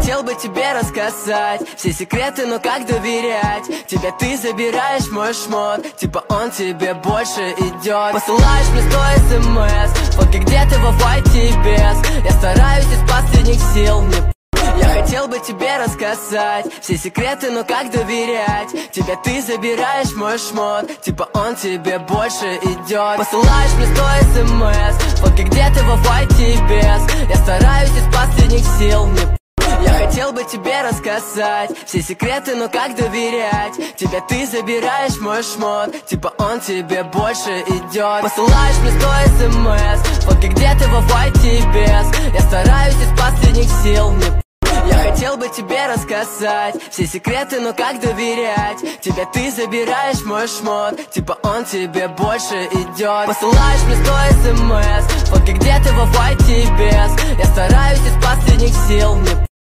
хотел бы тебе рассказать все секреты, но как доверять тебе? Ты забираешь мой шмот, типа он тебе больше идет. Посылаешь мне 100 смс, фотки, где ты во файте без. Я стараюсь из последних сил, я хотел бы тебе рассказать все секреты, но как доверять тебе? Ты забираешь мой шмот, типа он тебе больше идет. Посылаешь мне 100 смс, фотки, где ты во файте без. Я стараюсь из последних сил, я хотел бы тебе рассказать все секреты, но как доверять тебе? Ты забираешь мой шмот, типа он тебе больше идет. Посылаешь мне 100 смс, фотки, где ты во файте без. Я стараюсь из последних сил, я хотел бы тебе рассказать все секреты, но как доверять тебе? Ты забираешь мой шмот, типа он тебе больше идет. Посылаешь мне 100 смс, фотки, где ты во файте без. Я стараюсь из последних сил,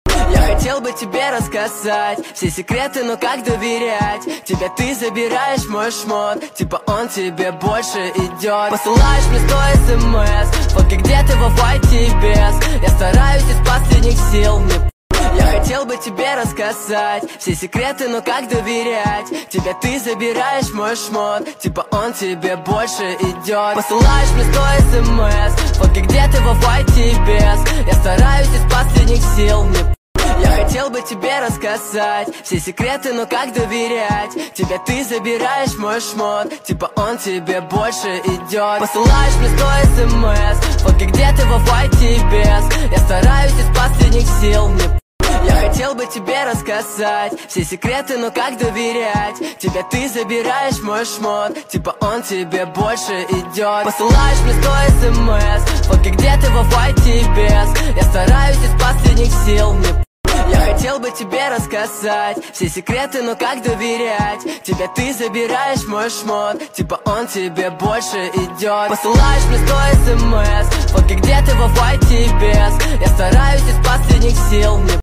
я хотел бы тебе рассказать все секреты, но как доверять тебе? Ты забираешь мой шмот, типа он тебе больше идет. Посылаешь мне 100 смс, фотки, где ты во файте без. Я стараюсь из последних сил, я хотел бы тебе рассказать все секреты, но как доверять тебе? Ты забираешь мой шмот, типа он тебе больше идет. Посылаешь мне 100 смс, фотки, где ты во файте без. Я стараюсь из последних сил, я хотел бы тебе рассказать все секреты, но как доверять тебе? Ты забираешь мой шмот, типа он тебе больше идет. Посылаешь мне 100 смс, фотки, где ты во файте без. Я стараюсь из последних сил, я хотел бы тебе рассказать все секреты, но как доверять тебе? Ты забираешь мой шмот, типа он тебе больше идет. Посылаешь мне 100 смс, фотки, где ты во файте без. Я стараюсь из последних сил, я хотел бы тебе рассказать все секреты, но как доверять тебе? Ты забираешь мой шмот, типа он тебе больше идет. Посылаешь мне 100 смс, фотки, где ты во файте без. Я стараюсь из последних сил,